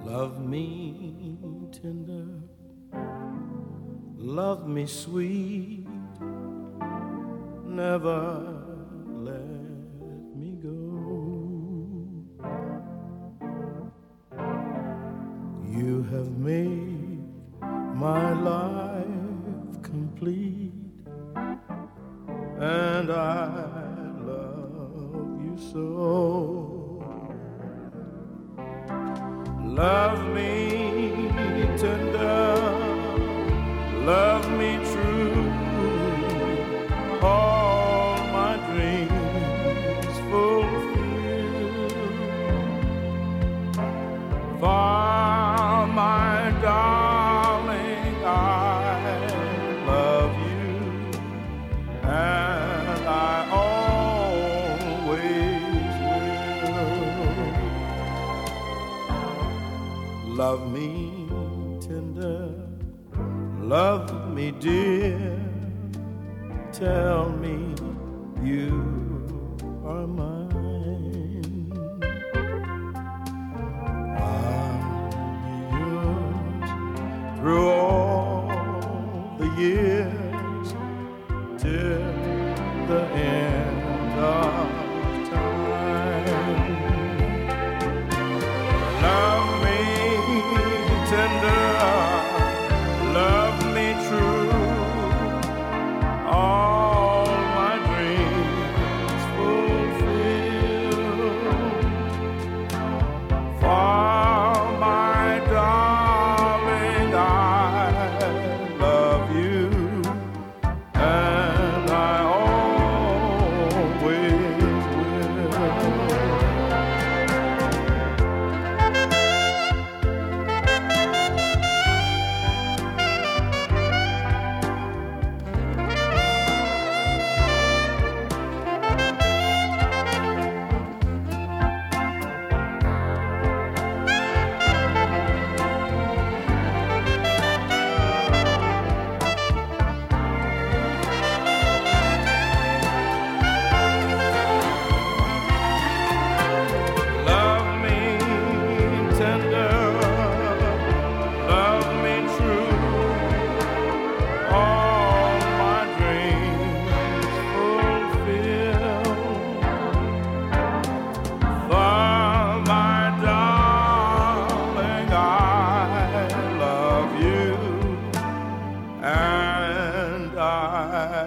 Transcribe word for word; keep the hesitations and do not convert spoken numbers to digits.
Love me tender, love me sweet, never let me go. You have made my life complete, and I love you so. Love me tender, love me true, all my dreams fulfill. For my darling, I love you, and I always will. Love me tender, love me dear, tell me you are mine. I'll be yours through all the years, till the end of time. Love me tender, love me true, all my dreams fulfill. For my darling, I love you, and I always will. Love me tender, love me true, all my dreams fulfill. For my darling, I love you, and I